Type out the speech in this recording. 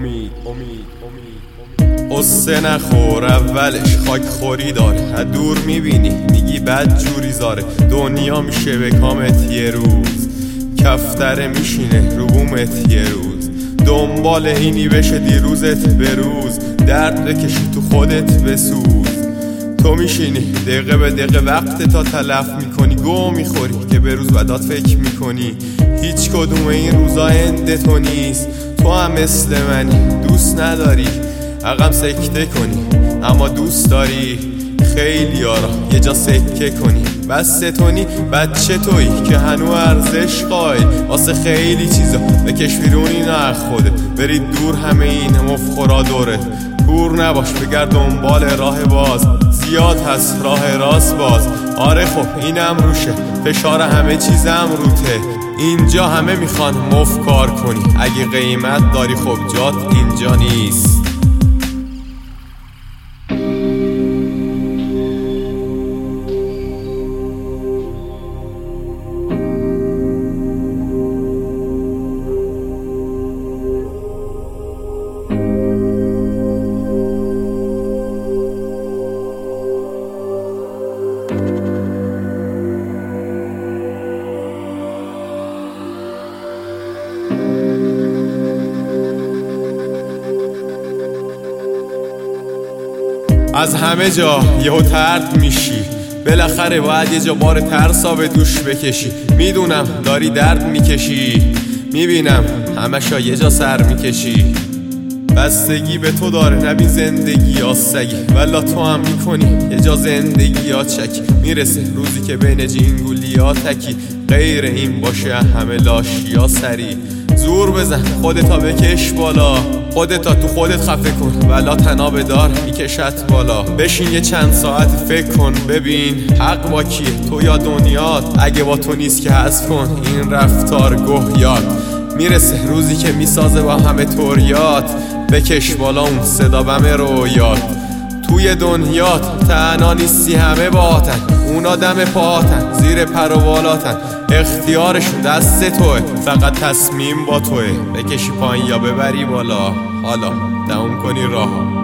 قصه نخور اولش خاک خوری داره، از دور میبینی میگی بد جوری زاره. دنیا میشه به کامت یه روز، کفتره میشینه رو بومت یه روز. دنبال اینی بشه دیروزت به روز، درد بکشی تو خودت بسوز. تو میشینی دقیقه به دقیقه وقت تا تلف میکنی، گو میخوری که به روز بعدات فکر میکنی. هیچ کدوم این روزا اند تو نیست، تو هم مثل منی دوست نداری عقم سکته کنی، اما دوست داری خیلی یارا یه جا سکه کنی. بس تونی بچه تویی که هنو ارزش قایل واسه خیلی چیزا، بکش بیرونی نه خوده برید دور همه این مفخورا دوره. کور نباش بگرد دنبال راه باز، زیاد هست راه راست باز. آره خب اینم روشه، فشار همه چیزم روته. اینجا همه میخوان مفکار کنی، اگه قیمت داری خب جات اینجا نیست. از همه جا یهو طرد میشی، بالاخره باید یه جا بار ترسا به دوش بکشی. میدونم داری درد میکشی، میبینم همشا یه جا سر میکشی. بستگی به تو داره نبین زندگی آسگی، ولا تو هم میکنی یه جا زندگی ها چکی. میرسه روزی که بین جینگولی ها تکی، غیر این باشه همه لاشی ها سری. زور بزن خودتا بکش بالا، خودتا تو خودت خفه کن ولا تنابه دار میکشت بالا. بشین یه چند ساعت فکر کن ببین حق با کیه، تو یا دنیات؟ اگه با تو نیست که حذف کن این رفتار گهیات. میرسه روزی که میسازه با همه طوریات، بکش بالا اون صدا بم رویات. توی دنیات تنها نیستی همه باهاتن، اونا دم پاهاتن زیر پر و بالاتن. اختیارشون دست توه، فقط تصمیم با توه. بکشی پایین یا ببری بالا، حالا تموم کنی راه.